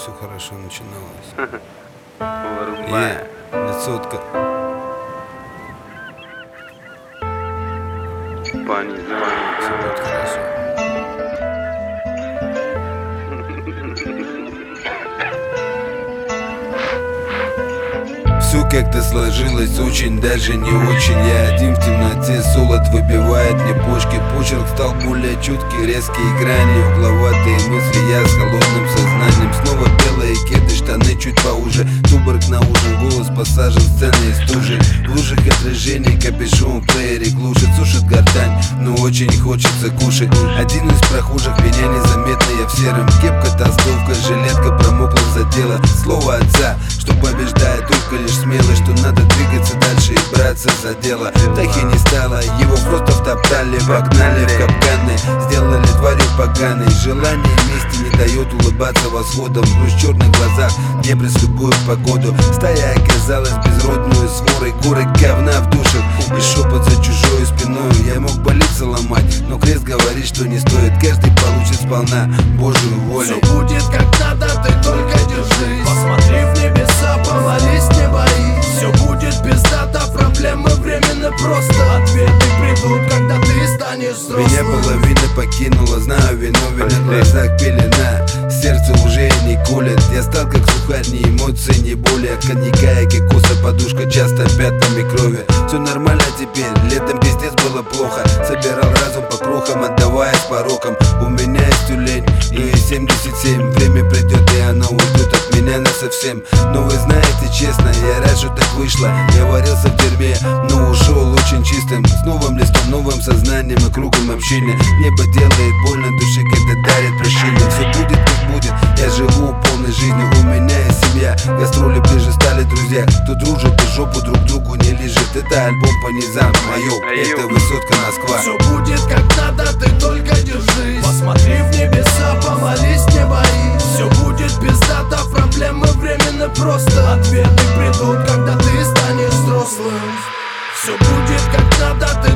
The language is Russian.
все хорошо начиналось. Вырубай. Лицотка. Понижай. Все будет хорошо. Все как-то сложилось очень, даже не очень. Я один в темноте, солод выбивает мне почки. Почерк стал более чуткий, резкие грани, угловатые мысли. Я с холодным сознанием. Снова белые кеды, штаны чуть поуже. Туборг на ужин, голос посажен сцены из стужи. В лужах отражений капюшон в плеере глушит. Сушит гортань, но очень хочется кушать. Один из прохожих, меня незаметно, я в сером. Кепка, толстовка, жилетка промокла за дело. Слово отца, что побеждает только лишь смелость, что надо двигаться дальше и браться за дело. Так и не стало, его просто втоптали, вогнали в капканы, сделали тварью поганой. Желание мести не дает улыбаться восходом. Грусть в черных глазах, дебрис в любую погоду. Стая оказалась безродную сворой, горы говна в душе и шепот за чужой спиной. Я мог больницы ломать, но крест говорит, что не стоит. Каждый получит сполна Божию волю. Все будет как надо, ты только держись. Посмотри в небеса, помолись, не боись. Все будет пиздато, проблемы временно просто. Ответы придут, когда ты станешь взрослым. Меня половина покинула, знаю, виновен, на глазах пелена. Сердце уже не колет, я стал как сухарь, ни эмоций, ни боли. От коньяка и кокоса подушка часто пятнами крови. Все нормально теперь, летом пиздец было плохо. Собирал разум по крохам, отдаваясь порокам. У меня есть тюлень, но и 77. Время придет и оно уйдет от меня насовсем. Но вы знаете честно, я рад, что так вышло. Я варился в дерьме, но ушел очень чистым. С новым листом, новым сознанием и кругом общения. Небо делает больно душе, когда дарит прощение. Все будет как будет, я живу полной жизнью. У меня есть семья, гастроли ближе стали друзья. Кто дружит и жопу друг другу не лежит. Это альбом по низам, майо, это высотка Москва. Все будет как надо, ты только держись. Посмотри в небеса, помолись, не боись. Все будет пиздато, проблемы временно просто. Ответы придут, когда ты станешь взрослым. Все будет как надо, ты